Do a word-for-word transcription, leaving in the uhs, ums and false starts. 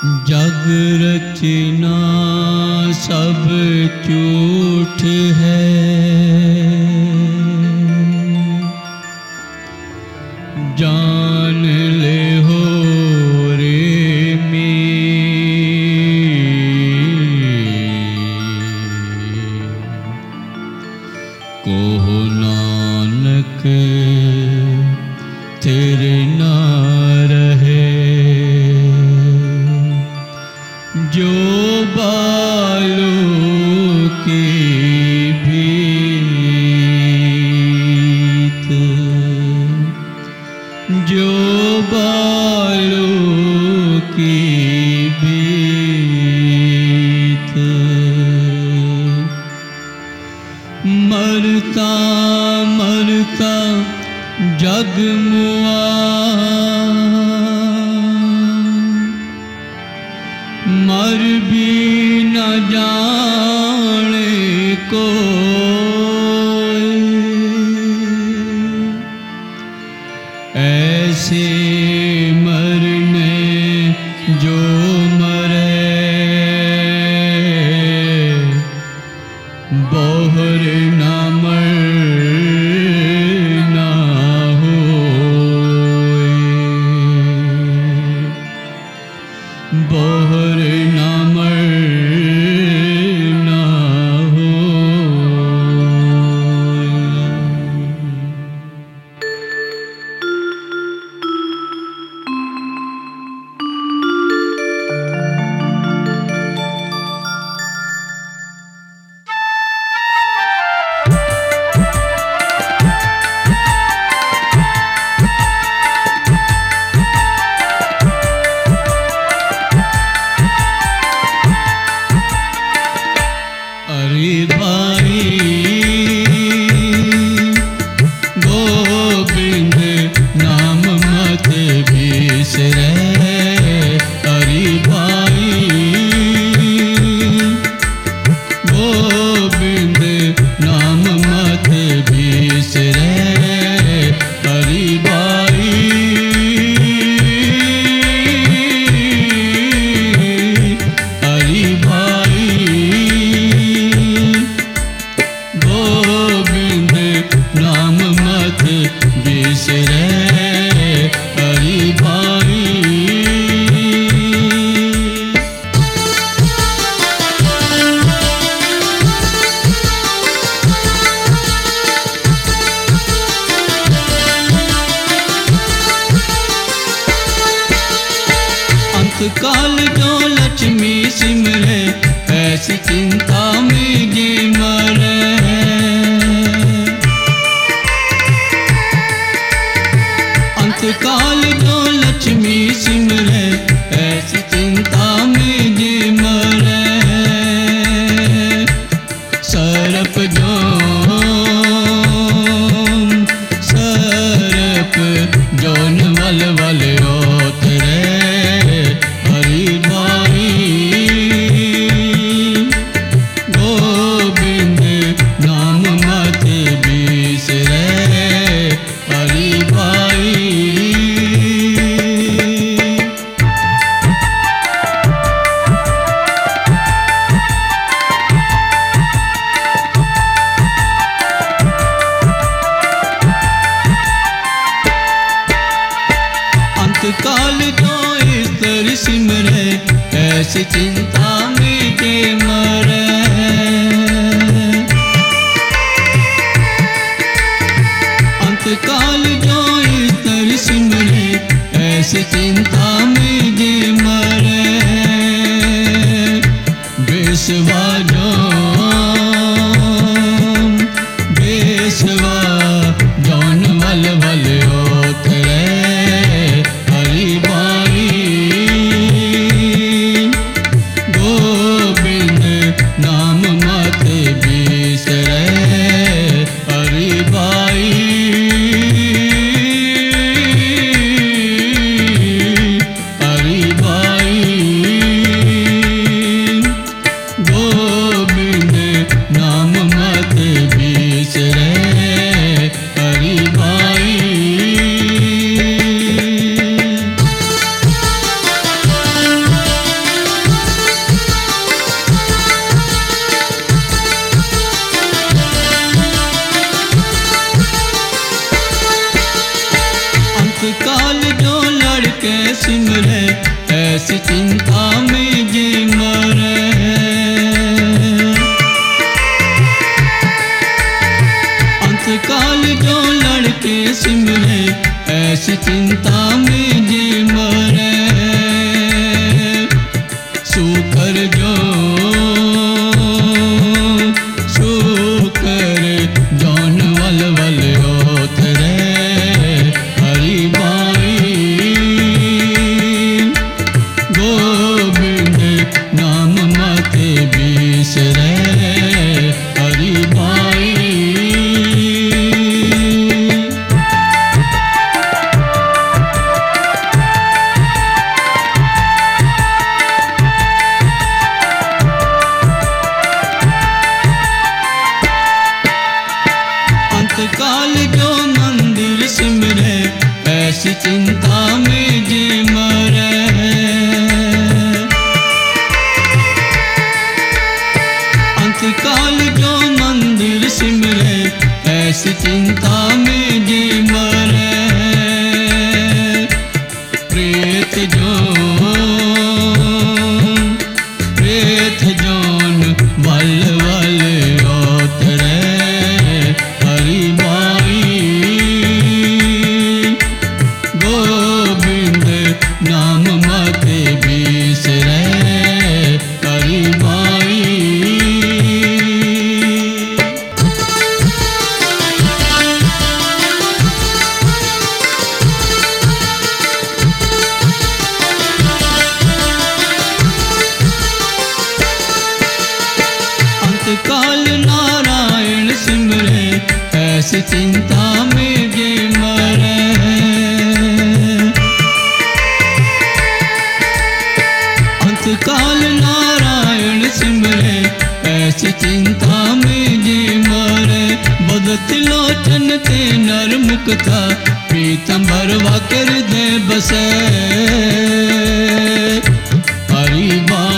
जग रचना सब झूठ है, जान ले हो रे में। कोहो नानक तेरे ना रहे, जो बालों की भीत, जो बालों की भीत। मरता मरता जग मुआ, मर भी न जाने कोई। ऐसे मरने जो मरे, बोहर न मरना होए, बोहर न मरना होए। अरे भाई गोविंद नाम मत बिसरे, अरे भाई गोविंद नाम मत बिसरे, अरे भाई अरे भाई गोविंद नाम मत बिसरे, हरि भाई। अंतकाल जो लक्ष्मी सिमरे, ऐसी चिंता में जी मरे। अंतकाल जो लक्ष्मी सिमरे, ऐसी चिंता में जी मरे। सरप जो सरप जोन वल वल उतरे, हरि भाई गोविंद नाम मत बिसरे, हरि भाई। अंतकाल जो ईश्वर सिमरे, ऐसी चिंता में के मरे। अंतकाल जो ईश्वर सिमरे, ऐसी चिंता में के मरे। बेसवा जो बेसवा जौन वल वल उतरे, हरि भाई गोविंद नाम मत बिसरे, हरि भाई हरि भाई गोविंद नाम मत बिसरे, हरि भाई। ऐसी चिंता में जे मरे। अंतकाल जो लड़के सिमरे ऐसी चिंता में जे मरे। शुकर जो शुकर जौन वल वल होत रे हरि बाई। गोविंद नाम मते बिसरे हरि बाई। अंतकाल जो मंदिर सिमरे ऐसी चिंता में जे मरे। अंतकाल जो मंदिर सिमरे ऐसी चिंता में जे मरे। प्रेत जो प्रेत जौन वल वल होत रे हरि बाई। गोविंद नाम मते बिसरे हरि बाई। अंतकाल नारायण सिमरे ऐसी चिंता में जे मरे। अंतकाल नारायण सिमरे ऐसी चिंता में जे मरे। बदत लोचन ते नर मुक्ता पीतंबर वाकर दे बसे हरि बाई।